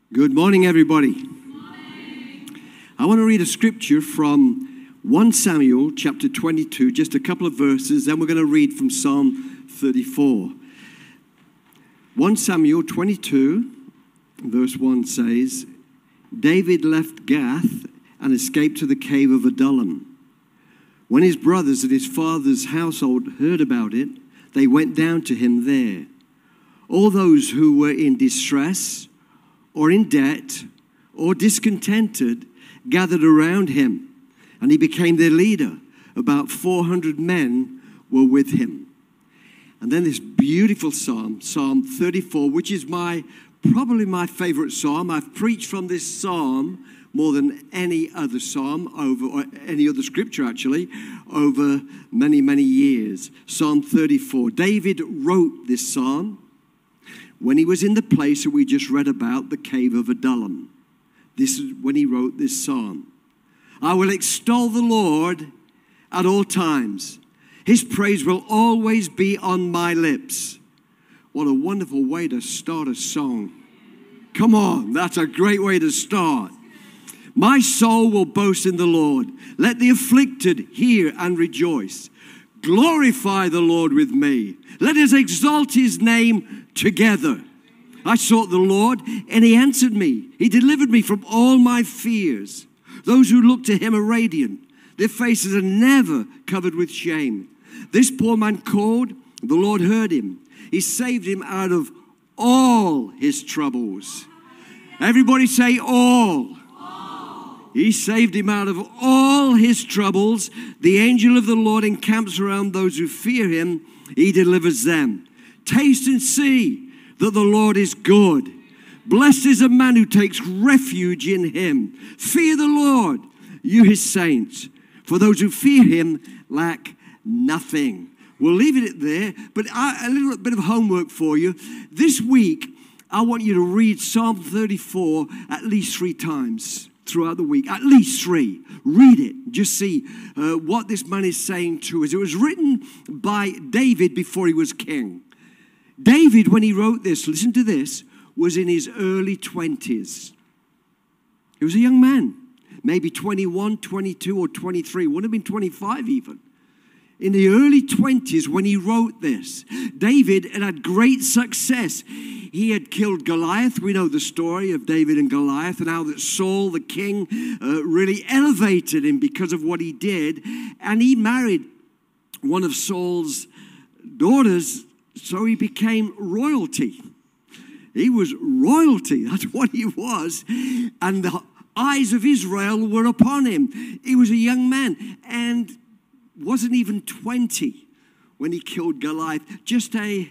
Good morning, everybody. I want to read a scripture from 1 Samuel chapter 22, just a couple of verses, then we're going to read from Psalm 34. 1 Samuel 22, verse 1 says, David left Gath and escaped to the cave of Adullam. When his brothers and his father's household heard about it, they went down to him there. All those who were in distress or in debt or discontented gathered around him, and he became their leader. About 400 men were with him. And then this beautiful psalm, Psalm 34, which is probably my favorite psalm. I've preached from this psalm more than any other psalm or any other scripture actually, over many, many years. Psalm 34. David wrote this psalm when he was in the place that we just read about, the cave of Adullam. This is when he wrote this psalm. I will extol the Lord at all times. His praise will always be on my lips. What a wonderful way to start a song. Come on, that's a great way to start. My soul will boast in the Lord. Let the afflicted hear and rejoice. Glorify the Lord with me. Let us exalt his name together. I sought the Lord, and he answered me. He delivered me from all my fears. Those who look to him are radiant. Their faces are never covered with shame. This poor man called, the Lord heard him. He saved him out of all his troubles. Everybody say all. He saved him out of all his troubles. The angel of the Lord encamps around those who fear him. He delivers them. Taste and see that the Lord is good. Blessed is a man who takes refuge in him. Fear the Lord, you his saints. For those who fear him lack nothing. We'll leave it there, but a little bit of homework for you. This week, I want you to read Psalm 34 at least 3 times throughout the week. At least 3. Read it. Just see what this man is saying to us. It was written by David before he was king. David, when he wrote this, listen to this, was in his early 20s. He was a young man, maybe 21, 22, or 23. Would have been 25 even. In the early 20s when he wrote this, David had great success. He had killed Goliath. We know the story of David and Goliath and how that Saul, the king, really elevated him because of what he did. And he married one of Saul's daughters, so he became royalty. He was royalty. That's what he was. And the eyes of Israel were upon him. He was a young man and wasn't even 20 when he killed Goliath, just a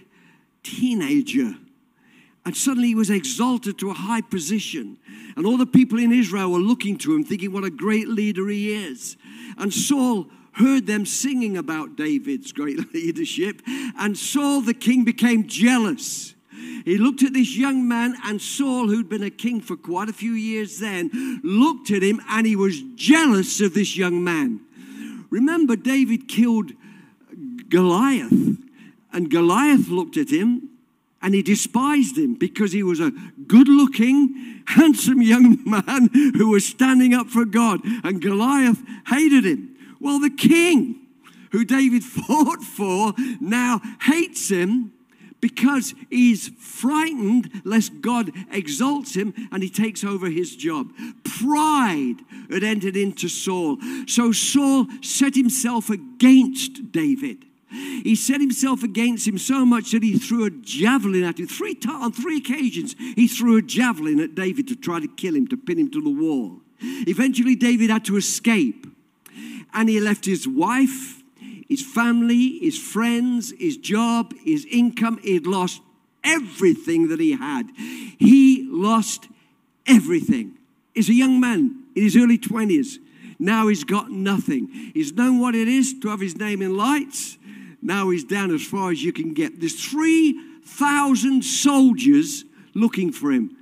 teenager. And suddenly he was exalted to a high position. And all the people in Israel were looking to him, thinking what a great leader he is. And Saul heard them singing about David's great leadership. And Saul the king became jealous. He looked at this young man, and Saul, who'd been a king for quite a few years then, looked at him and he was jealous of this young man. Remember, David killed Goliath, and Goliath looked at him and he despised him because he was a good-looking, handsome young man who was standing up for God, and Goliath hated him. Well, the king who David fought for now hates him because he's frightened lest God exalts him and he takes over his job. Pride had entered into Saul. So Saul set himself against David. He set himself against him so much that he threw a javelin at him. On 3 occasions, he threw a javelin at David to try to kill him, to pin him to the wall. Eventually, David had to escape. And he left his wife, his family, his friends, his job, his income. He had lost everything that he had. He lost everything. He's a young man in his early 20s. Now he's got nothing. He's known what it is to have his name in lights. Now he's down as far as you can get. There's 3,000 soldiers looking for him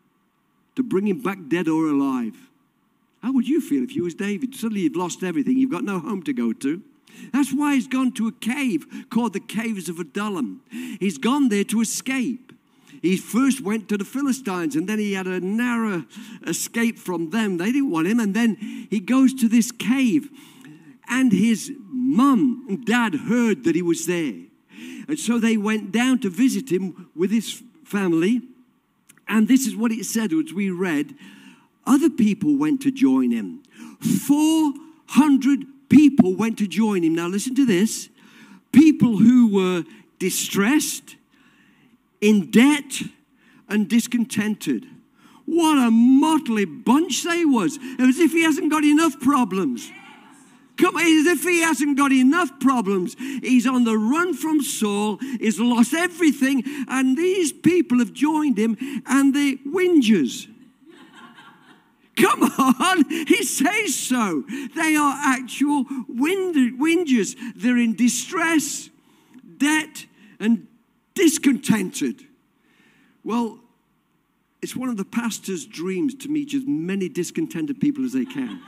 to bring him back dead or alive. How would you feel if you was David? Suddenly you've lost everything. You've got no home to go to. That's why he's gone to a cave called the Caves of Adullam. He's gone there to escape. He first went to the Philistines, and then he had a narrow escape from them. They didn't want him. And then he goes to this cave, and his mum and dad heard that he was there. And so they went down to visit him with his family. And this is what it said as we read. Other people went to join him. 400 people went to join him. Now listen to this. People who were distressed, in debt, and discontented. What a motley bunch they was. As if he hasn't got enough problems. Come on, as if he hasn't got enough problems. He's on the run from Saul. He's lost everything. And these people have joined him, and they're whingers. Come on, he says so. They are actual whingers. They're in distress, debt, and discontented. Well, it's one of the pastor's dreams to meet as many discontented people as they can.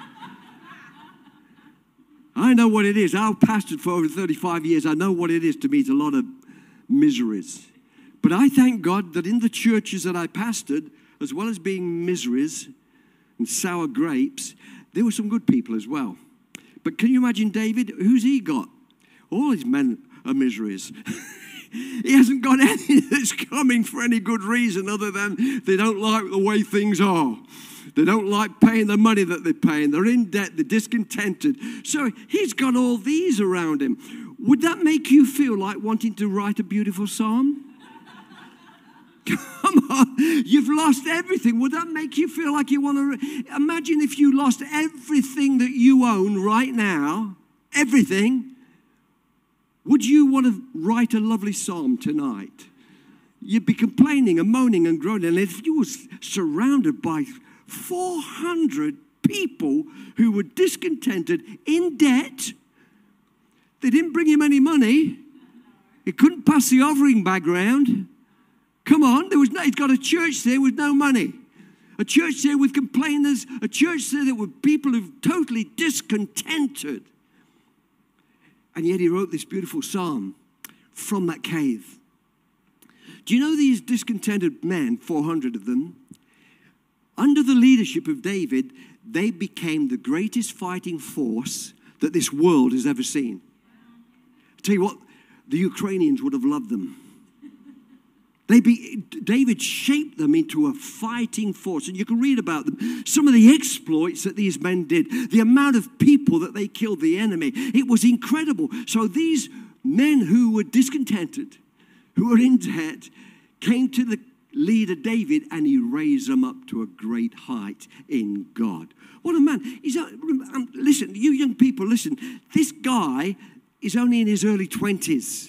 I know what it is. I've pastored for over 35 years. I know what it is to meet a lot of miseries. But I thank God that in the churches that I pastored, as well as being miseries and sour grapes, there were some good people as well. But can you imagine David? Who's he got? All his men are miseries. He hasn't got any that's coming for any good reason other than they don't like the way things are. They don't like paying the money that they're paying. They're in debt. They're discontented. So he's got all these around him. Would that make you feel like wanting to write a beautiful psalm? Come on. You've lost everything. Would that make you feel like you want to? Imagine if you lost everything that you own right now. Everything. Would you want to write a lovely psalm tonight? You'd be complaining and moaning and groaning. And if you were surrounded by 400 people who were discontented, in debt, they didn't bring him any money. He couldn't pass the offering bag round. Come on, he's got a church there with no money. A church there with complainers. A church there that were people who were totally discontented. And yet he wrote this beautiful psalm from that cave. Do you know these discontented men, 400 of them, under the leadership of David, they became the greatest fighting force that this world has ever seen. I'll tell you what, the Ukrainians would have loved them. David shaped them into a fighting force. And you can read about them. Some of the exploits that these men did. The amount of people that they killed, the enemy. It was incredible. So these men who were discontented, who were in debt, came to the leader David, and he raised them up to a great height in God. What a man. Listen, you young people, listen. This guy is only in his early 20s.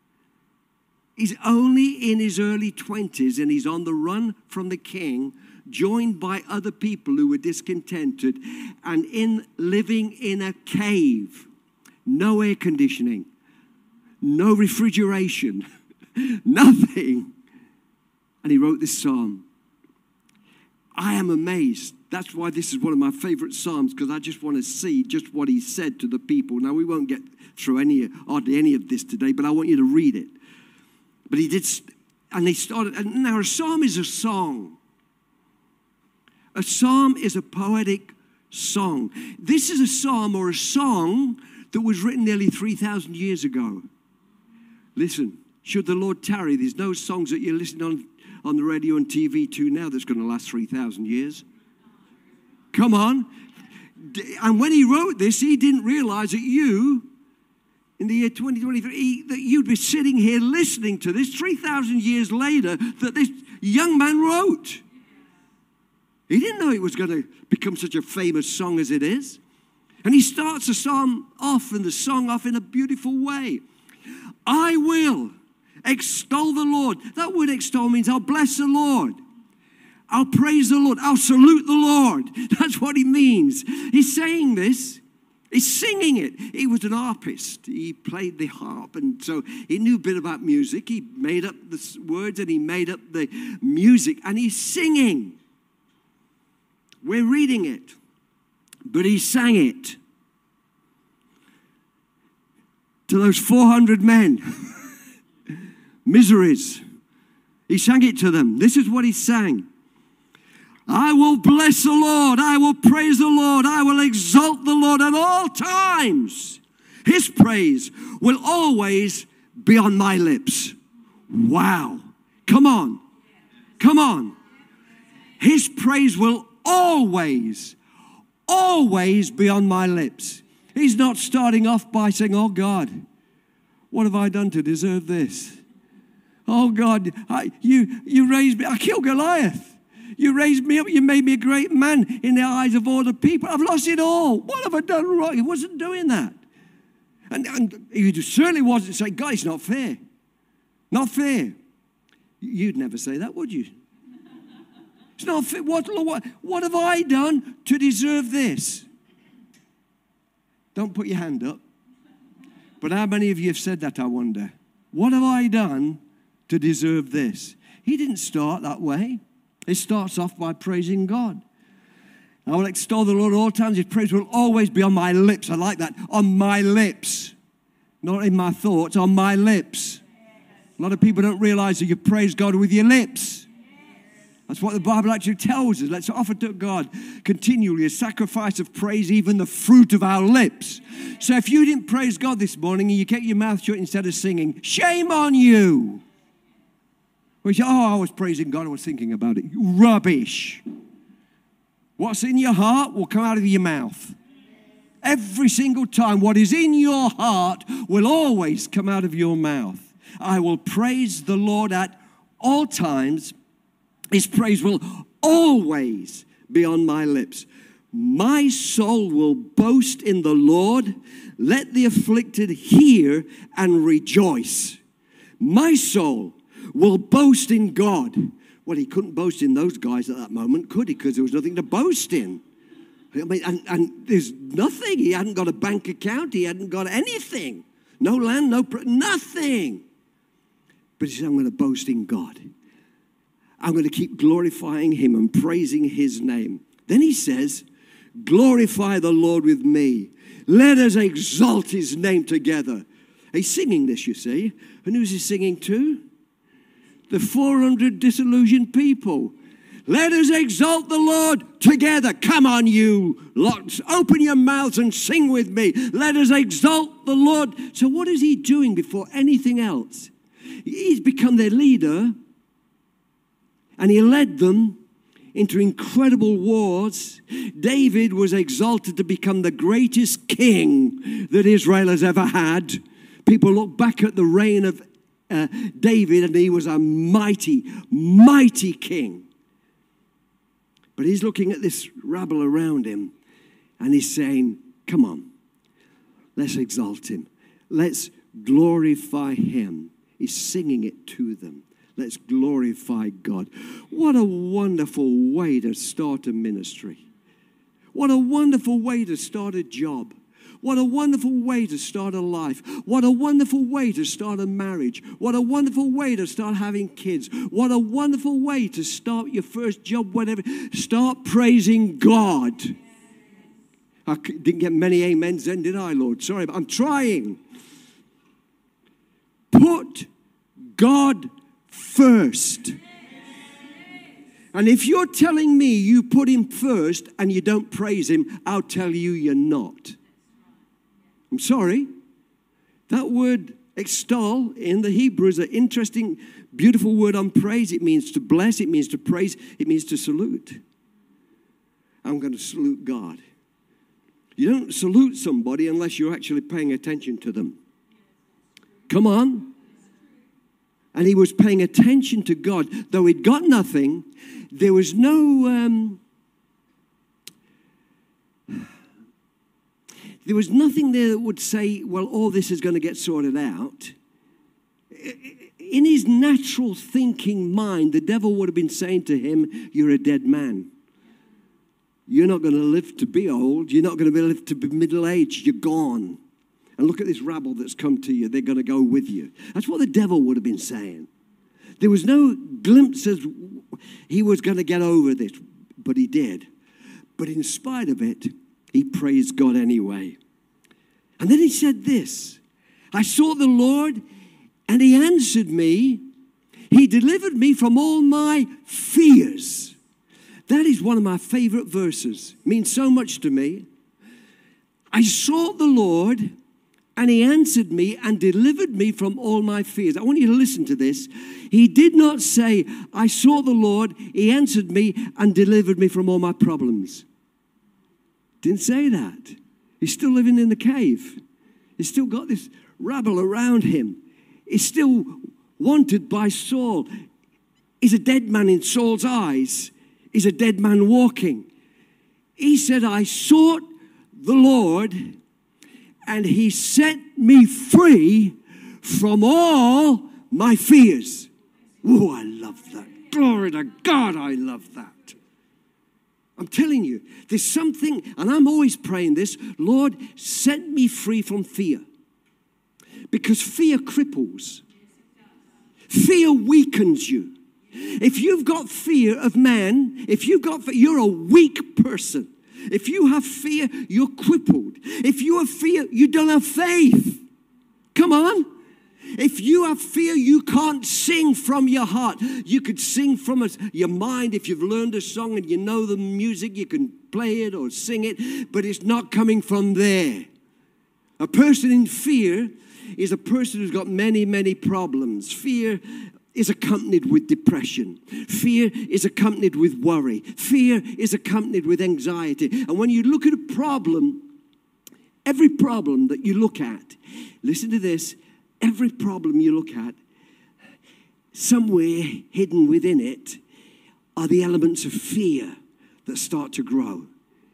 He's only in his early 20s, and he's on the run from the king, joined by other people who were discontented, and living in a cave. No air conditioning, no refrigeration, nothing. And he wrote this psalm. I am amazed. That's why this is one of my favorite psalms, because I just want to see just what he said to the people. Now, we won't get through hardly any of this today, but I want you to read it. But he did, and they started, and now a psalm is a song. A psalm is a poetic song. This is a psalm or a song that was written nearly 3,000 years ago. Listen, should the Lord tarry, there's no songs that you're listening on the radio and TV to now that's going to last 3,000 years. Come on. And when he wrote this, he didn't realize that in the year 2023, that you'd be sitting here listening to this 3,000 years later that this young man wrote. He didn't know it was going to become such a famous song as it is. And he starts the song off in a beautiful way. I will extol the Lord. That word extol means I'll bless the Lord. I'll praise the Lord. I'll salute the Lord. That's what he means. He's saying this. He's singing it. He was an harpist. He played the harp, and so he knew a bit about music. He made up the words, and he made up the music, and he's singing. We're reading it, but he sang it to those 400 men. Miseries, He sang it to them. This is what he sang. I will bless the Lord. I will praise the Lord. I will exalt the Lord at all times. His praise will always be on my lips. Wow. Come on. Come on. His praise will always be on my lips. He's not starting off by saying, oh God, what have I done to deserve this? Oh God, you raised me. I killed Goliath. You raised me up. You made me a great man in the eyes of all the people. I've lost it all. What have I done wrong? He wasn't doing that. And he certainly wasn't saying, God, it's not fair. Not fair. You'd never say that, would you? It's not fair. What have I done to deserve this? Don't put your hand up. But how many of you have said that, I wonder? What have I done to deserve this? He didn't start that way. It starts off by praising God. I will extol the Lord at all times. His praise will always be on my lips. I like that. On my lips. Not in my thoughts, on my lips. A lot of people don't realize that you praise God with your lips. That's what the Bible actually tells us. Let's offer to God continually a sacrifice of praise, even the fruit of our lips. So if you didn't praise God this morning and you kept your mouth shut instead of singing, shame on you. We say, oh, I was praising God, I was thinking about it. Rubbish. What's in your heart will come out of your mouth. Every single time, what is in your heart will always come out of your mouth. I will praise the Lord at all times. His praise will always be on my lips. My soul will boast in the Lord. Let the afflicted hear and rejoice. My soul will boast in God. Well, he couldn't boast in those guys at that moment, could he? Because there was nothing to boast in. I mean, and there's nothing. He hadn't got a bank account. He hadn't got anything. No land, nothing. But he said, I'm going to boast in God. I'm going to keep glorifying him and praising his name. Then he says, glorify the Lord with me. Let us exalt his name together. He's singing this, you see. And who's he singing to? The 400 disillusioned people. Let us exalt the Lord together. Come on, you lots. Open your mouths and sing with me. Let us exalt the Lord. So what is he doing before anything else? He's become their leader. And he led them into incredible wars. David was exalted to become the greatest king that Israel has ever had. People look back at the reign of David, and he was a mighty, mighty king. But he's looking at this rabble around him, and he's saying, come on, let's exalt him. Let's glorify him. He's singing it to them. Let's glorify God. What a wonderful way to start a ministry. What a wonderful way to start a job. What a wonderful way to start a life. What a wonderful way to start a marriage. What a wonderful way to start having kids. What a wonderful way to start your first job, whatever. Start praising God. I didn't get many amens then, did I, Lord? Sorry, but I'm trying. Put God first. And if you're telling me you put him first and you don't praise him, I'll tell you you're not. I'm sorry. That word extol in the Hebrew is an interesting, beautiful word on praise. It means to bless. It means to praise. It means to salute. I'm going to salute God. You don't salute somebody unless you're actually paying attention to them. Come on. And he was paying attention to God. Though he'd got nothing, there was no... There was nothing there that would say, well, all this is going to get sorted out. In his natural thinking mind, the devil would have been saying to him, you're a dead man. You're not going to live to be old. You're not going to live to be middle-aged. You're gone. And look at this rabble that's come to you. They're going to go with you. That's what the devil would have been saying. There was no glimpses he was going to get over this, but he did. But in spite of it, he praised God anyway. And then he said this, I sought the Lord and he answered me. He delivered me from all my fears. That is one of my favorite verses. It means so much to me. I sought the Lord, and he answered me and delivered me from all my fears. I want you to listen to this. He did not say, I sought the Lord, he answered me and delivered me from all my problems. Didn't say that. He's still living in the cave. He's still got this rabble around him. He's still wanted by Saul. He's a dead man in Saul's eyes. He's a dead man walking. He said, I sought the Lord, and he set me free from all my fears. Oh, I love that. Glory to God, I love that. I'm telling you, there's something, and I'm always praying this, Lord, set me free from fear. Because fear cripples. Fear weakens you. If you've got fear of man, you're a weak person. If you have fear, you're crippled. If you have fear, you don't have faith. Come on. If you have fear, you can't sing from your heart. You could sing from your mind. If you've learned a song and you know the music, you can play it or sing it, but it's not coming from there. A person in fear is a person who's got many, many problems. Fear is accompanied with depression. Fear is accompanied with worry. Fear is accompanied with anxiety. And when you look at a problem, every problem that you look at, listen to this, every problem you look at, somewhere hidden within it are the elements of fear that start to grow.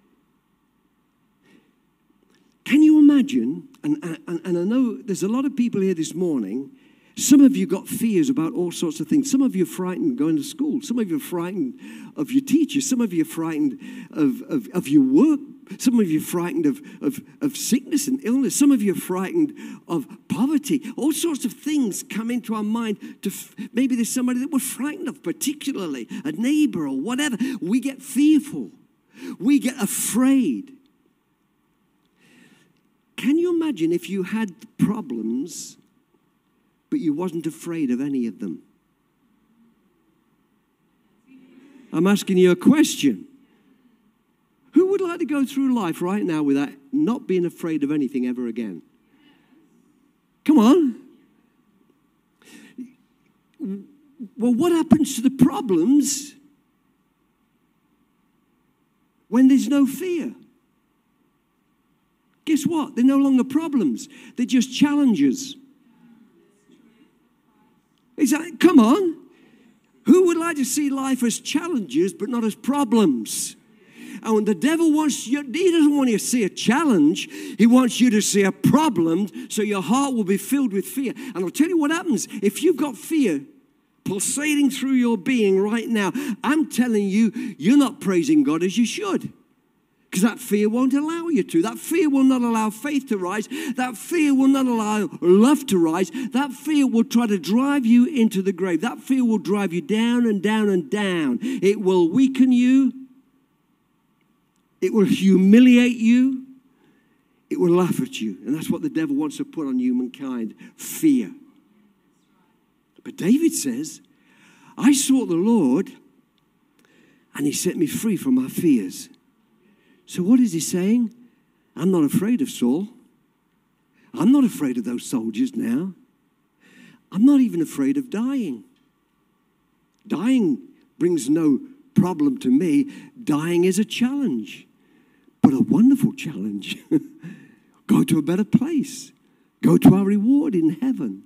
Can you imagine, and I know there's a lot of people here this morning, some of you got fears about all sorts of things. Some of you are frightened going to school. Some of you are frightened of your teachers. Some of you are frightened of your work. Some of you are frightened of sickness and illness. Some of you are frightened of poverty. All sorts of things come into our mind. Maybe there's somebody that we're frightened of, particularly a neighbor or whatever. We get fearful. We get afraid. Can you imagine if you had problems but you wasn't afraid of any of them? I'm asking you a question. Who would like to go through life right now without not being afraid of anything ever again? Come on. Well, what happens to the problems when there's no fear? Guess what? They're no longer problems. They're just challenges. Come on. Who would like to see life as challenges but not as problems? And when the devil wants you, he doesn't want you to see a challenge. He wants you to see a problem so your heart will be filled with fear. And I'll tell you what happens. If you've got fear pulsating through your being right now, I'm telling you, you're not praising God as you should. Because that fear won't allow you to. That fear will not allow faith to rise. That fear will not allow love to rise. That fear will try to drive you into the grave. That fear will drive you down and down and down. It will weaken you. It will humiliate you. It will laugh at you. And that's what the devil wants to put on humankind, fear. But David says, I sought the Lord and he set me free from my fears. So what is he saying? I'm not afraid of Saul. I'm not afraid of those soldiers now. I'm not even afraid of dying. Dying brings no problem to me. Dying is a challenge, but a wonderful challenge. Go to a better place. Go to our reward in heaven.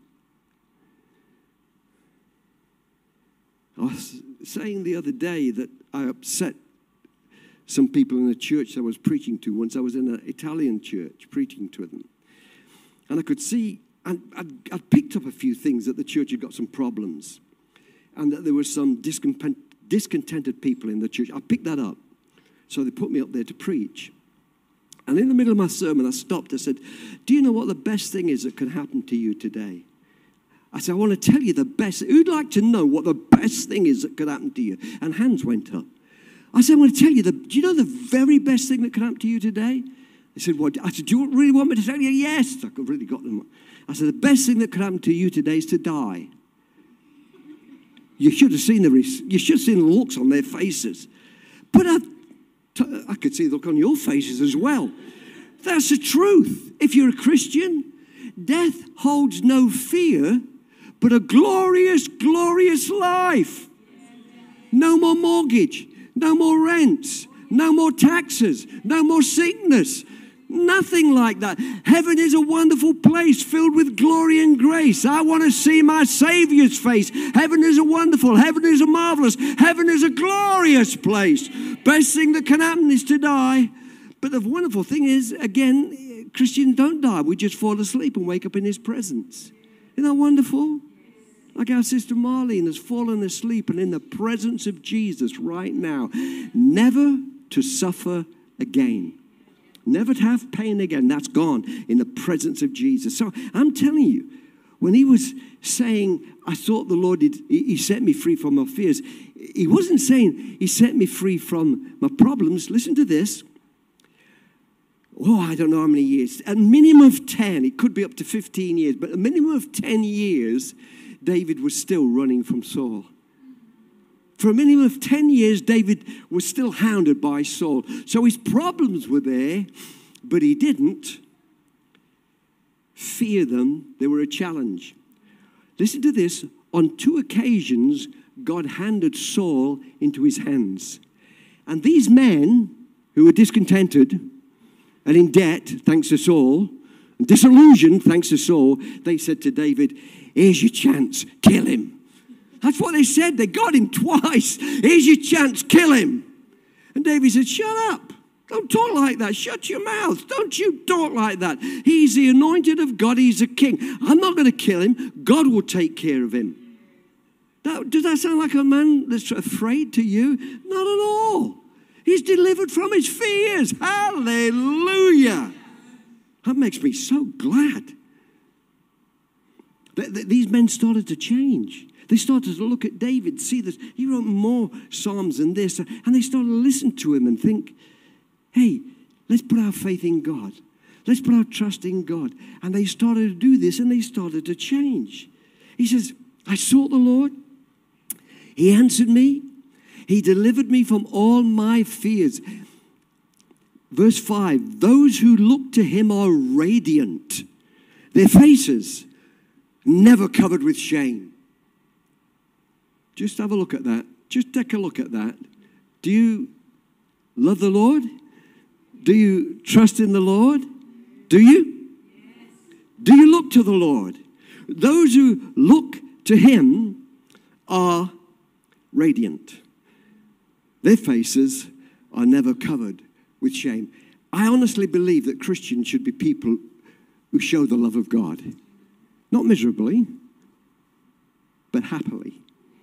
I was saying the other day that I upset some people in the church I was preaching to once. I was in an Italian church preaching to them. And I could see, and I'd picked up a few things that the church had got some problems. And that there were some discontented people in the church. I picked that up. So they put me up there to preach. And in the middle of my sermon, I stopped. I said, do you know what the best thing is that can happen to you today? I said, I want to tell you the best. Who'd like to know what the best thing is that could happen to you? And hands went up. I said, I want to tell you, do you know the very best thing that could happen to you today? They said, what? I said, do you really want me to tell you? Yes. I really got them. I said, the best thing that could happen to you today is to die. You should have seen the looks on their faces. But I could see the look on your faces as well. That's the truth. If you're a Christian, death holds no fear, but a glorious, glorious life. No more mortgage, no more rents, no more taxes, no more sickness. Nothing like that. Heaven is a wonderful place filled with glory and grace. I want to see my Savior's face. Heaven is a wonderful, heaven is a marvelous, heaven is a glorious place. Best thing that can happen is to die. But the wonderful thing is, again, Christians don't die. We just fall asleep and wake up in His presence. Isn't that wonderful? Like our sister Marlene has fallen asleep and in the presence of Jesus right now. Never to suffer again. Never to have pain again. That's gone in the presence of Jesus. So I'm telling you, when he was saying, I thought the Lord, he set me free from my fears. He wasn't saying he set me free from my problems. Listen to this. Oh, I don't know how many years. A minimum of 10. It could be up to 15 years. But a minimum of 10 years, David was still running from Saul. For a minimum of 10 years, David was still hounded by Saul. So his problems were there, but he didn't fear them. They were a challenge. Listen to this. On 2 occasions, God handed Saul into his hands. And these men who were discontented and in debt, thanks to Saul, and disillusioned, thanks to Saul, they said to David, here's your chance, kill him. That's what they said. They got him twice. Here's your chance. Kill him. And David said, shut up. Don't talk like that. Shut your mouth. Don't you talk like that. He's the anointed of God. He's a king. I'm not going to kill him. God will take care of him. Does that sound like a man that's afraid to you? Not at all. He's delivered from his fears. Hallelujah. That makes me so glad. These men started to change. They started to look at David, see this. He wrote more Psalms than this. And they started to listen to him and think, hey, let's put our faith in God. Let's put our trust in God. And they started to do this and they started to change. He says, I sought the Lord. He answered me. He delivered me from all my fears. Verse 5, those who look to him are radiant. Their faces never covered with shame. Just have a look at that. Just take a look at that. Do you love the Lord? Do you trust in the Lord? Do you? Yes. Do you look to the Lord? Those who look to him are radiant. Their faces are never covered with shame. I honestly believe that Christians should be people who show the love of God. Not miserably, but happily.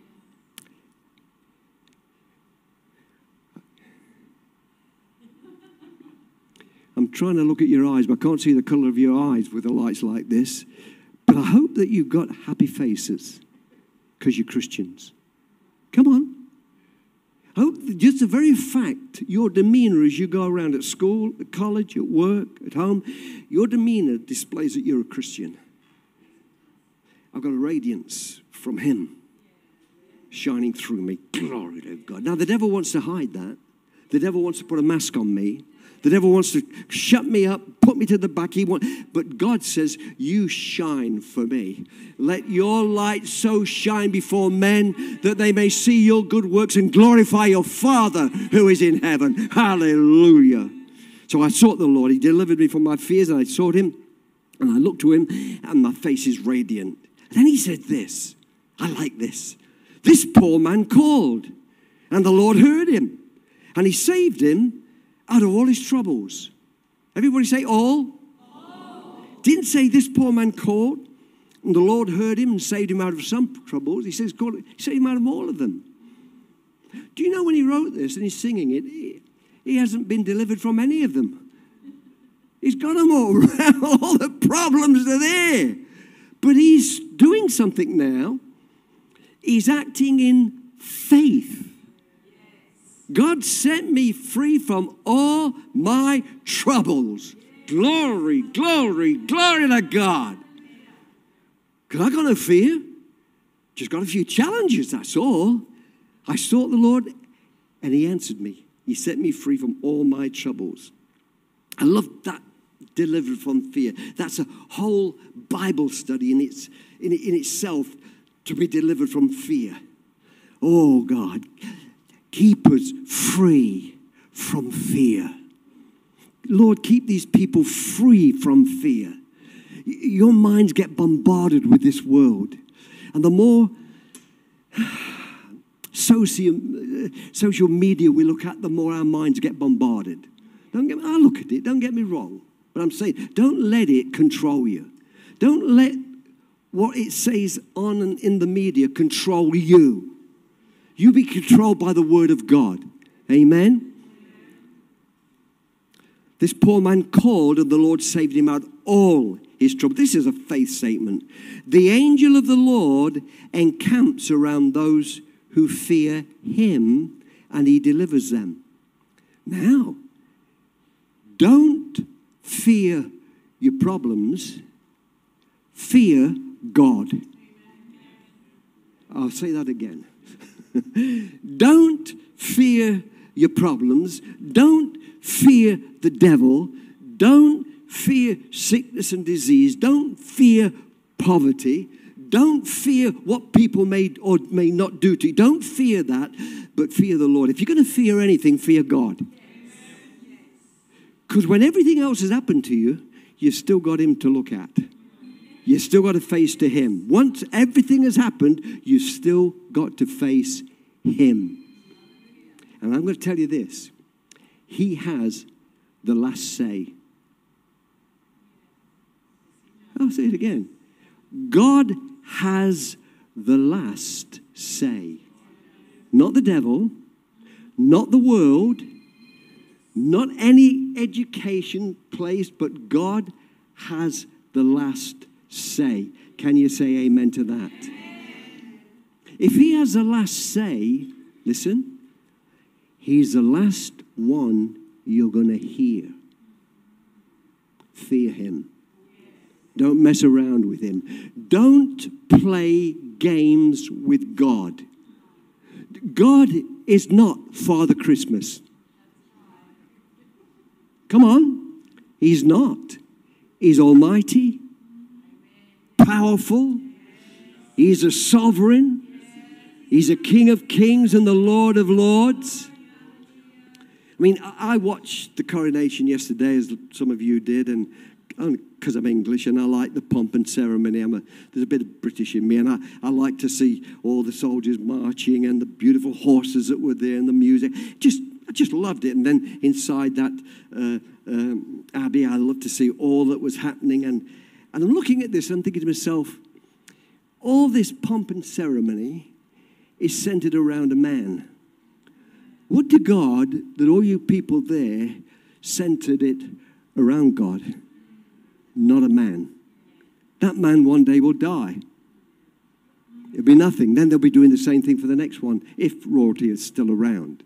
I'm trying to look at your eyes, but I can't see the color of your eyes with the lights like this. But I hope that you've got happy faces because you're Christians. Come on. I hope that just the very fact, your demeanor as you go around at school, at college, at work, at home, your demeanor displays that you're a Christian. I've got a radiance from him shining through me. Glory to God. Now, the devil wants to hide that. The devil wants to put a mask on me. The devil wants to shut me up, put me to the back. But God says, you shine for me. Let your light so shine before men that they may see your good works and glorify your Father who is in heaven. Hallelujah. So I sought the Lord. He delivered me from my fears, and I sought him, and I looked to him, and my face is radiant. And then he said this. I like this. This poor man called, and the Lord heard him, and he saved him out of all his troubles. Everybody say all. Didn't say this poor man called and the Lord heard him and saved him out of some troubles. He says God saved him out of all of them. Do you know when he wrote this and he's singing it, he hasn't been delivered from any of them. He's got them all around. All the problems are there. But he's doing something now. He's acting in faith. God set me free from all my troubles. Glory, glory, glory to God. Because I got no fear. Just got a few challenges, that's all. I sought the Lord, and he answered me. He set me free from all my troubles. I love that, delivered from fear. That's a whole Bible study in itself, to be delivered from fear. Oh, God, keep us free from fear. Lord, keep these people free from fear. Your minds get bombarded with this world. And the more social media we look at, the more our minds get bombarded. I look at it, don't get me wrong. But I'm saying, don't let it control you. Don't let what it says on and in the media control you. You be controlled by the word of God. Amen? This poor man called, and the Lord saved him out of all his trouble. This is a faith statement. The angel of the Lord encamps around those who fear him, and he delivers them. Now, don't fear your problems. Fear God. I'll say that again. Don't fear your problems. Don't fear the devil. Don't fear sickness and disease. Don't fear poverty. Don't fear what people may or may not do to you. Don't fear that, but fear the Lord. If you're going to fear anything, fear God. Because when everything else has happened to you, you've still got him to look at. You've still got to face to him. Once everything has happened, you've still got to face him. And I'm going to tell you this. He has the last say. I'll say it again. God has the last say. Not the devil, not the world, not any education place, but God has the last say. Can you say amen to that? If he has the last say, listen, he's the last one you're going to hear. Fear him. Don't mess around with him. Don't play games with God. God is not Father Christmas. Come on. He's not. He's almighty, powerful. He's a sovereign. He's a King of kings and the Lord of lords. I mean, I watched the coronation yesterday, as some of you did, and because I'm English and I like the pomp and ceremony. There's a bit of British in me, and I like to see all the soldiers marching and the beautiful horses that were there and the music. I just loved it. And then inside that abbey, I loved to see all that was happening. And I'm looking at this and I'm thinking to myself, all this pomp and ceremony is centered around a man. Would to God that all you people there centered it around God, not a man. That man one day will die. It'll be nothing. Then they'll be doing the same thing for the next one, if royalty is still around.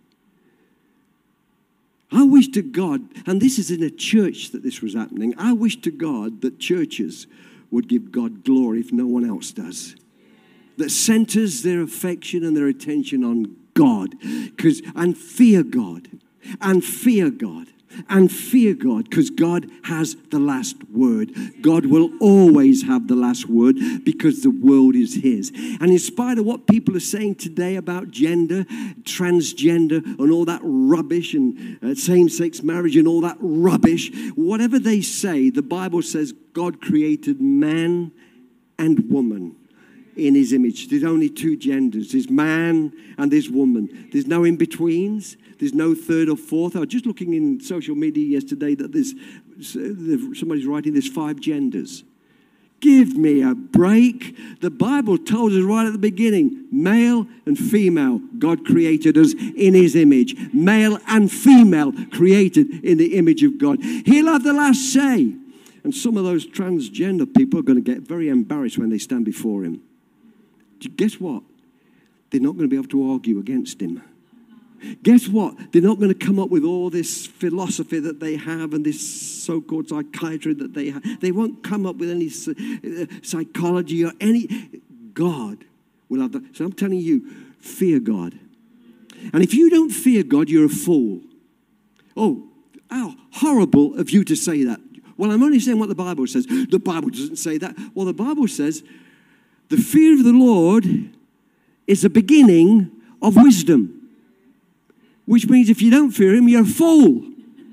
I wish to God, and this is in a church that this was happening, I wish to God that churches would give God glory if no one else does. That centers their affection and their attention on God. And fear God. And fear God. And fear God, because God has the last word. God will always have the last word because the world is his. And in spite of what people are saying today about gender, transgender, and all that rubbish, and same-sex marriage and all that rubbish, whatever they say, the Bible says God created man and woman in his image. There's only two genders. There's man and there's woman. There's no in-betweens. There's no third or fourth. I was just looking in social media yesterday that somebody's writing there's 5 genders. Give me a break. The Bible told us right at the beginning, male and female, God created us in his image. Male and female created in the image of God. He'll have the last say. And some of those transgender people are going to get very embarrassed when they stand before him. Guess what? They're not going to be able to argue against him. Guess what? They're not going to come up with all this philosophy that they have and this so-called psychiatry that they have. They won't come up with any psychology or any. God will have that. So I'm telling you, fear God. And if you don't fear God, you're a fool. Oh, how horrible of you to say that. Well, I'm only saying what the Bible says. The Bible doesn't say that. Well, the Bible says the fear of the Lord is the beginning of wisdom. Which means if you don't fear him, you're a fool.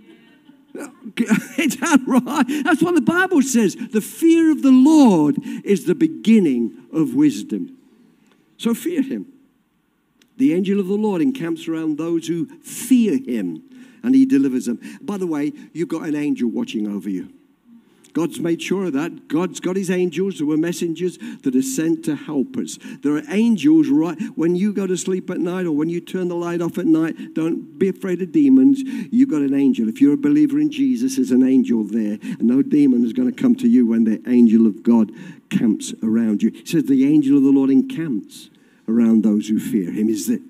Is that right? That's what the Bible says. The fear of the Lord is the beginning of wisdom. So fear him. The angel of the Lord encamps around those who fear him, and he delivers them. By the way, you've got an angel watching over you. God's made sure of that. God's got his angels who are messengers that are sent to help us. There are angels right when you go to sleep at night or when you turn the light off at night. Don't be afraid of demons. You've got an angel. If you're a believer in Jesus, there's an angel there. And no demon is going to come to you when the angel of God camps around you. It says the angel of the Lord encamps around those who fear him. Is that?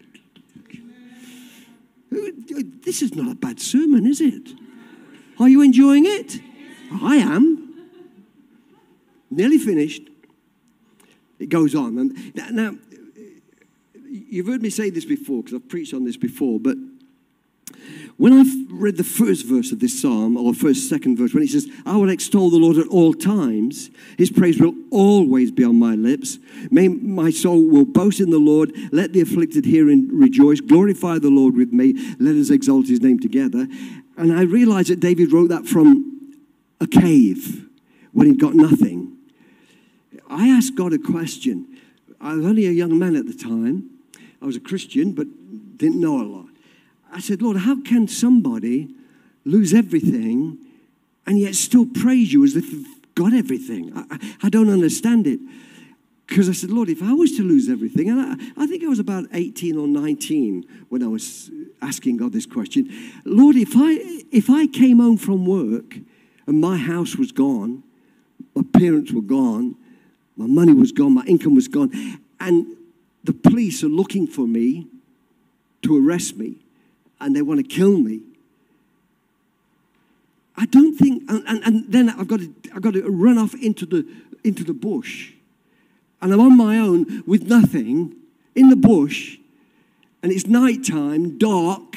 This is not a bad sermon, is it? Are you enjoying it? I am. Nearly finished. It goes on. And now, you've heard me say this before because I've preached on this before, but when I've read the first verse of this psalm, or second verse, when it says, I will extol the Lord at all times, his praise will always be on my lips. My soul will boast in the Lord. Let the afflicted hear and rejoice. Glorify the Lord with me. Let us exalt his name together. And I realized that David wrote that from a cave when he'd got nothing. I asked God a question. I was only a young man at the time. I was a Christian, but didn't know a lot. I said, Lord, how can somebody lose everything and yet still praise you as if they've got everything? I don't understand it. Because I said, Lord, if I was to lose everything, and I think I was about 18 or 19 when I was asking God this question. Lord, if I came home from work and my house was gone, my parents were gone, my money was gone, my income was gone, and the police are looking for me to arrest me, and they want to kill me. I don't think, and then I've got to run off into the bush, and I'm on my own with nothing in the bush, and it's nighttime, dark.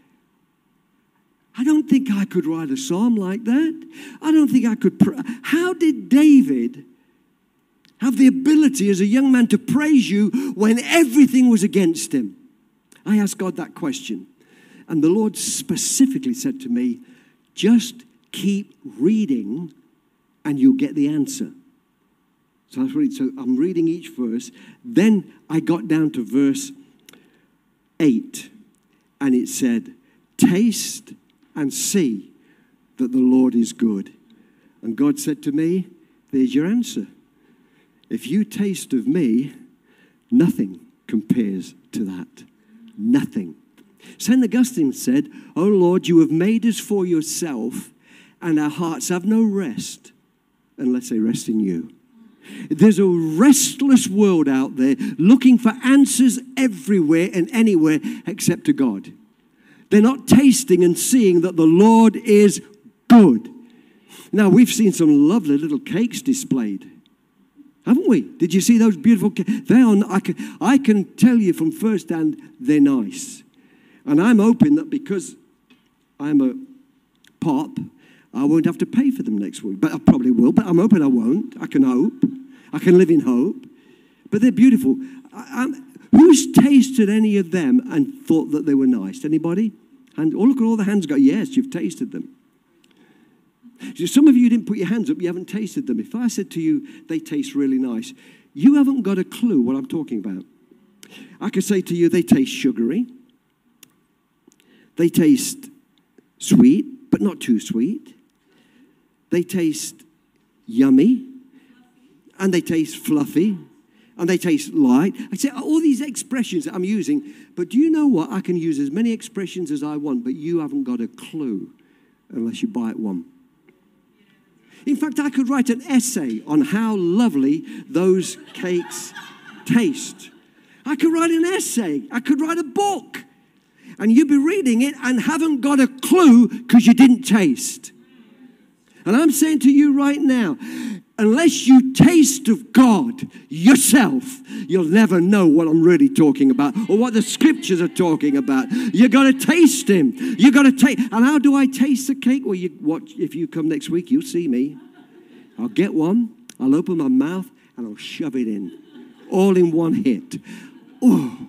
I don't think I could write a psalm like that. I don't think I could. How did David have the ability as a young man to praise you when everything was against him? I asked God that question. And the Lord specifically said to me, just keep reading and you'll get the answer. So I'm reading each verse. Then I got down to verse 8 and it said, taste and see that the Lord is good. And God said to me, there's your answer. If you taste of me, nothing compares to that. Nothing. St. Augustine said, O Lord, you have made us for yourself, and our hearts have no rest unless they rest in you. There's a restless world out there looking for answers everywhere and anywhere except to God. They're not tasting and seeing that the Lord is good. Now, we've seen some lovely little cakes displayed, haven't we? Did you see those beautiful cakes? I can tell you from first hand, they're nice. And I'm hoping that because I'm a pop, I won't have to pay for them next week. But I probably will, but I'm hoping I won't. I can hope. I can live in hope. But they're beautiful. Who's tasted any of them and thought that they were nice? Anybody? And look at all the hands go, yes, you've tasted them. So some of you didn't put your hands up, you haven't tasted them. If I said to you, they taste really nice, you haven't got a clue what I'm talking about. I could say to you, they taste sugary. They taste sweet, but not too sweet. They taste yummy. And they taste fluffy. And they taste light. I say all these expressions that I'm using, but do you know what? I can use as many expressions as I want, but you haven't got a clue unless you bite one. In fact, I could write an essay on how lovely those cakes taste. I could write an essay. I could write a book. And you'd be reading it and haven't got a clue because you didn't taste. And I'm saying to you right now, Unless you taste of God yourself, you'll never know what I'm really talking about or what the scriptures are talking about. You got to taste him. You got to taste. And how do I taste the cake? Well, if you come next week, you'll see me. I'll get one. I'll open my mouth and I'll shove it in. All in one hit. Oh.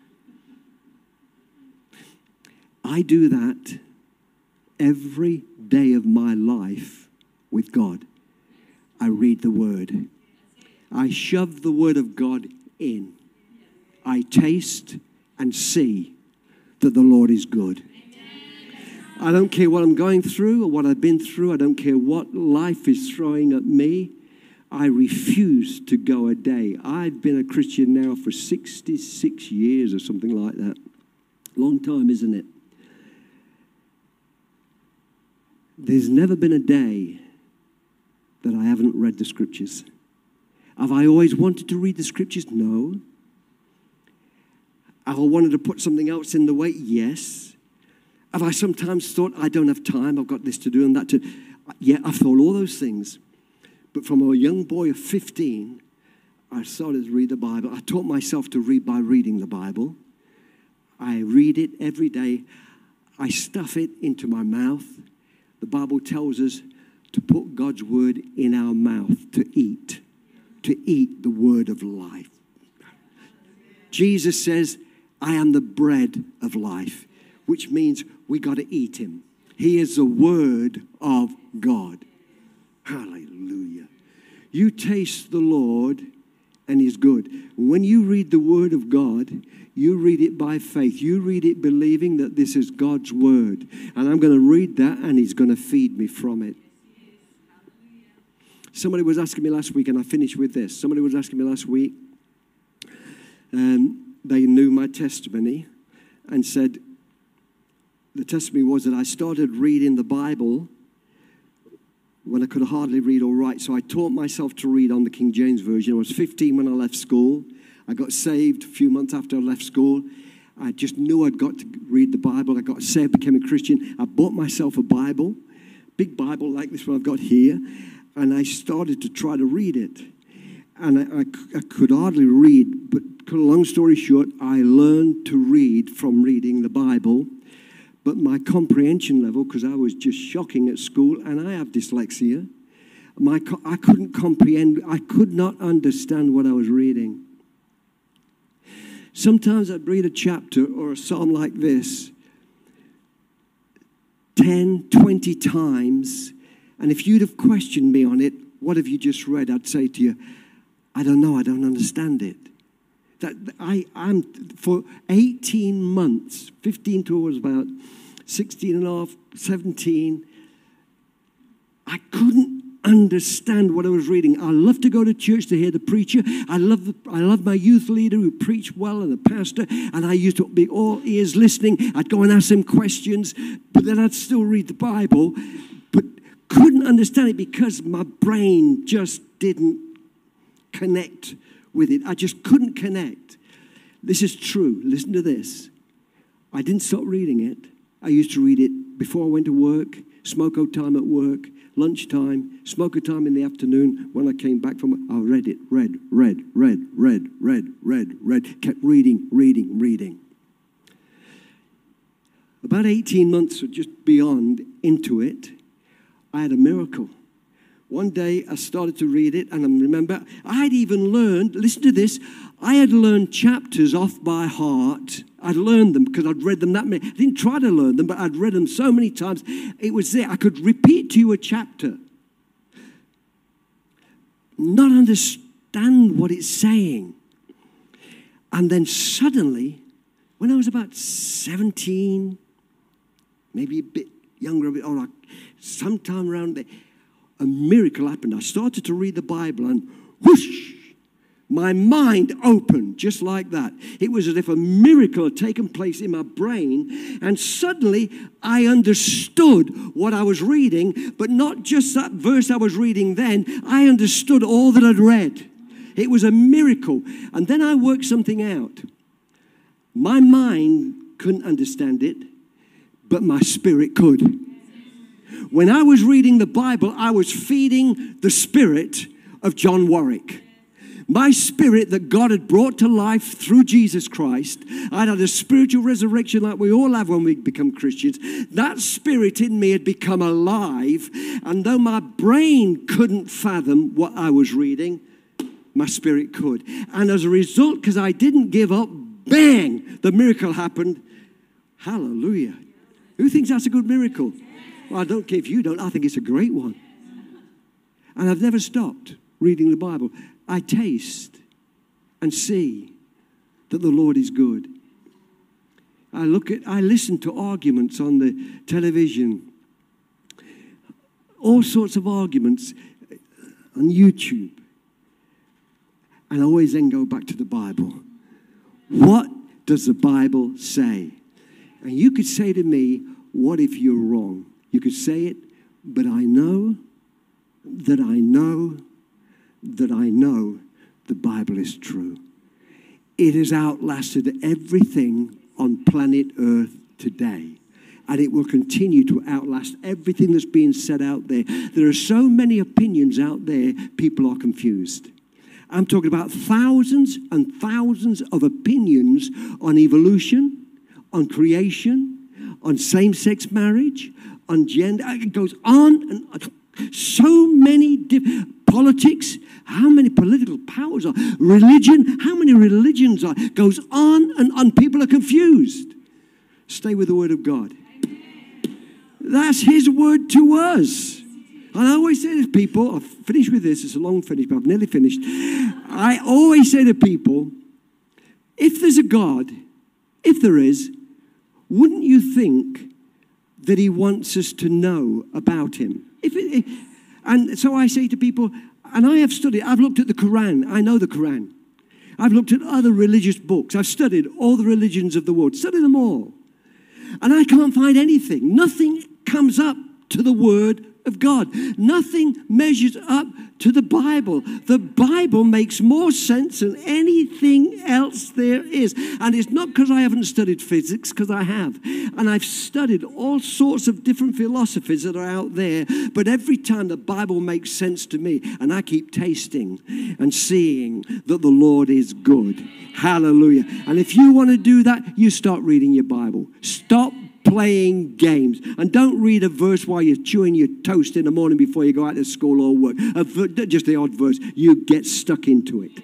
I do that every day of my life with God. I read the Word. I shove the Word of God in. I taste and see that the Lord is good. I don't care what I'm going through or what I've been through. I don't care what life is throwing at me. I refuse to go a day. I've been a Christian now for 66 years or something like that. Long time, isn't it? There's never been a day that I haven't read the scriptures. Have I always wanted to read the scriptures? No. Have I wanted to put something else in the way? Yes. Have I sometimes thought, I don't have time, I've got this to do and that to... Yeah, I've thought all those things. But from a young boy of 15, I started to read the Bible. I taught myself to read by reading the Bible. I read it every day. I stuff it into my mouth. The Bible tells us to put God's word in our mouth, to eat the word of life. Jesus says, I am the bread of life, which means we got to eat him. He is the word of God. Hallelujah. You taste the Lord and he's good. When you read the word of God, you read it by faith. You read it believing that this is God's word. And I'm going to read that and he's going to feed me from it. Somebody was asking me last week, and I finished with this. Somebody was asking me last week, they knew my testimony and said, the testimony was that I started reading the Bible when I could hardly read or write. So I taught myself to read on the King James Version. I was 15 when I left school. I got saved a few months after I left school. I just knew I'd got to read the Bible. I got saved, became a Christian. I bought myself a Bible, big Bible like this one I've got here. And I started to try to read it. And I could hardly read, but long story short, I learned to read from reading the Bible. But my comprehension level, because I was just shocking at school, and I have dyslexia, I couldn't comprehend, I could not understand what I was reading. Sometimes I'd read a chapter or a psalm like this 10, 20 times, and if you'd have questioned me on it, what have you just read? I'd say to you, I don't know, I don't understand it. I'm for 18 months, 15 towards about 16 and a half, 17, I couldn't understand what I was reading. I love to go to church to hear the preacher. I love my youth leader who preached well and the pastor, and I used to be all ears listening. I'd go and ask them questions, but then I'd still read the Bible, but couldn't understand it because my brain just didn't connect with it. I just couldn't connect. This is true. Listen to this. I didn't stop reading it. I used to read it before I went to work, smoke-out time at work, lunchtime, smoker time in the afternoon. When I came back from it, I read it, read, kept reading. About 18 months or just beyond into it, I had a miracle. One day I started to read it, and I remember I had even learned, listen to this, I had learned chapters off by heart. I'd learned them because I'd read them that many. I didn't try to learn them, but I'd read them so many times. It was there. I could repeat to you a chapter, not understand what it's saying. And then suddenly, when I was about 17, maybe a bit younger, or like sometime around there, a miracle happened. I started to read the Bible and whoosh, my mind opened just like that. It was as if a miracle had taken place in my brain, and suddenly I understood what I was reading, but not just that verse I was reading then. I understood all that I'd read. It was a miracle. And then I worked something out. My mind couldn't understand it, but my spirit could. when I was reading the Bible, I was feeding the spirit of John Warwick. My spirit that God had brought to life through Jesus Christ. I'd had a spiritual resurrection like we all have when we become Christians. That spirit in me had become alive. And though my brain couldn't fathom what I was reading, my spirit could. And as a result, because I didn't give up, bang, the miracle happened. Hallelujah. Who thinks that's a good miracle? Well, I don't care if you don't. I think it's a great one. And I've never stopped reading the Bible. I taste and see that the Lord is good. I listen to arguments on the television, all sorts of arguments on YouTube. And I always then go back to the Bible. What does the Bible say? And you could say to me, what if you're wrong? You could say it, but I know that I know that I know the Bible is true. It has outlasted everything on planet Earth today. And it will continue to outlast everything that's being said out there. There are so many opinions out there, people are confused. I'm talking about thousands and thousands of opinions on evolution, on creation, on same-sex marriage, on gender. It goes on and on. So many politics, how many political powers are, religion, how many religions are, goes on and on. People are confused. Stay with the Word of God. That's His word to us. And I always say to people, I'll finish with this, it's a long finish, but I've nearly finished. I always say to people, if there's a God, if there is, wouldn't you think that He wants us to know about Him? And so I say to people, and I have studied, I've looked at the Quran, I know the Quran. I've looked at other religious books. I've studied all the religions of the world, studied them all. And I can't find anything. Nothing comes up to the Word of God. Nothing measures up to the Bible. The Bible makes more sense than anything else there is. And it's not because I haven't studied physics, because I have. And I've studied all sorts of different philosophies that are out there. But every time the Bible makes sense to me, and I keep tasting and seeing that the Lord is good. Hallelujah. And if you want to do that, you start reading your Bible. Stop playing games. And don't read a verse while you're chewing your toast in the morning before you go out to school or work. Just the odd verse. You get stuck into it.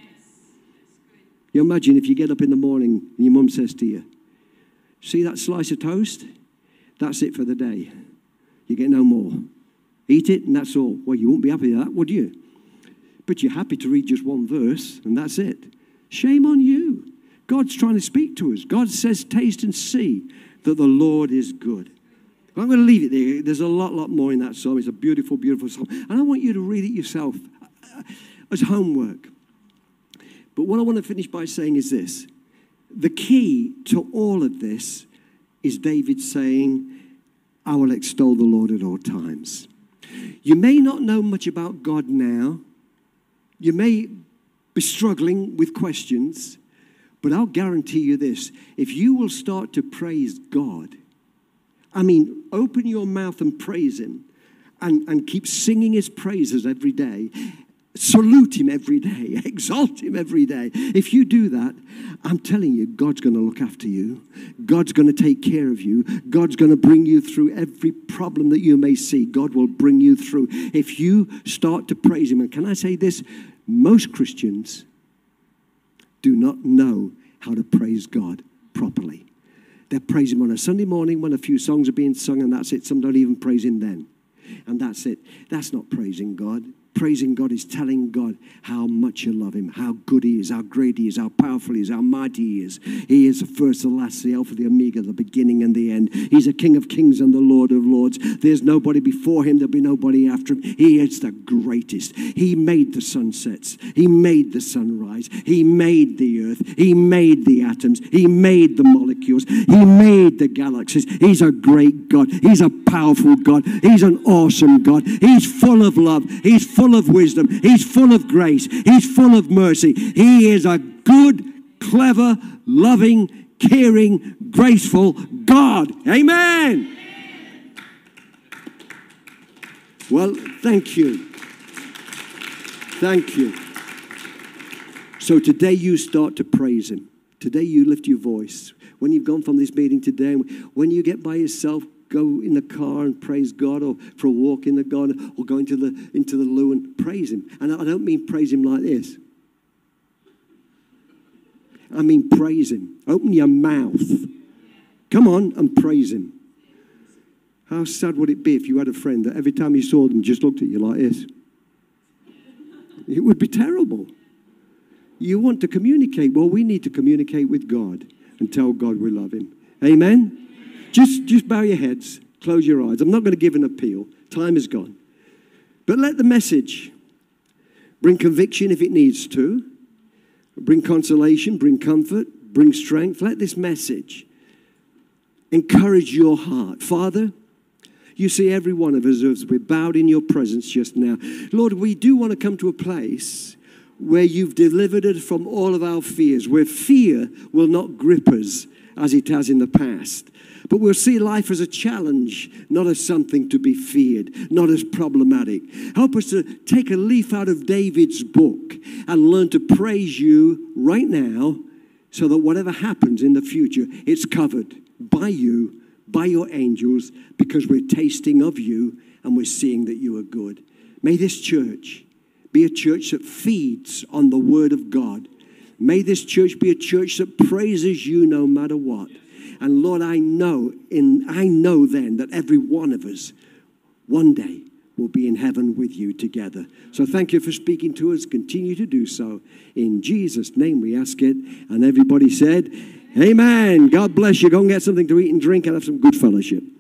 You imagine if you get up in the morning and your mum says to you, see that slice of toast? That's it for the day. You get no more. Eat it and that's all. Well, you won't be happy with that, would you? But you're happy to read just one verse and that's it. Shame on you. God's trying to speak to us. God says, taste and see that the Lord is good. I'm going to leave it there. There's a lot more in that psalm. It's a beautiful, beautiful psalm. And I want you to read it yourself as homework. But what I want to finish by saying is this. The key to all of this is David saying, I will extol the Lord at all times. You may not know much about God now. You may be struggling with questions. But I'll guarantee you this, if you will start to praise God, I mean, open your mouth and praise Him and keep singing His praises every day, salute Him every day, exalt Him every day. If you do that, I'm telling you, God's going to look after you. God's going to take care of you. God's going to bring you through every problem that you may see. God will bring you through. If you start to praise Him, and can I say this? Most Christians do not know how to praise God properly. They praise Him on a Sunday morning when a few songs are being sung and that's it. Some don't even praise Him then. And that's it. That's not praising God. Praising God is telling God how much you love Him, how good He is, how great He is, how powerful He is, how mighty He is. He is the first, the last, the Alpha, the Omega, the beginning and the end. He's a King of kings and the Lord of lords. There's nobody before Him. There'll be nobody after Him. He is the greatest. He made the sunsets. He made the sunrise. He made the earth. He made the atoms. He made the molecules. He made the galaxies. He's a great God. He's a powerful God. He's an awesome God. He's full of love. He's full of wisdom. He's full of grace. He's full of mercy. He is a good, clever, loving, caring, graceful God. Amen. Well, thank you. Thank you. So today you start to praise him. Today you lift your voice. When you've gone from this meeting today, when you get by yourself, go in the car and praise God, or for a walk in the garden, or go into the loo and praise him. And I don't mean praise him like this. I mean praise him. Open your mouth. Come on and praise him. How sad would it be if you had a friend that every time you saw them just looked at you like this? It would be terrible. You want to communicate. Well, we need to communicate with God and tell God we love him. Amen? Just bow your heads. Close your eyes. I'm not going to give an appeal. Time is gone. But let the message bring conviction if it needs to. Bring consolation, bring comfort, bring strength. Let this message encourage your heart. Father, you see every one of us as we're bowed in your presence just now. Lord, we do want to come to a place where you've delivered us from all of our fears, where fear will not grip us as it has in the past. But we'll see life as a challenge, not as something to be feared, not as problematic. Help us to take a leaf out of David's book and learn to praise you right now, so that whatever happens in the future, it's covered by you, by your angels, because we're tasting of you and we're seeing that you are good. May this church be a church that feeds on the word of God. May this church be a church that praises you no matter what. And Lord, I know then that every one of us one day will be in heaven with you together. So thank you for speaking to us. Continue to do so. In Jesus' name we ask it. And everybody said, amen. God bless you. Go and get something to eat and drink and have some good fellowship.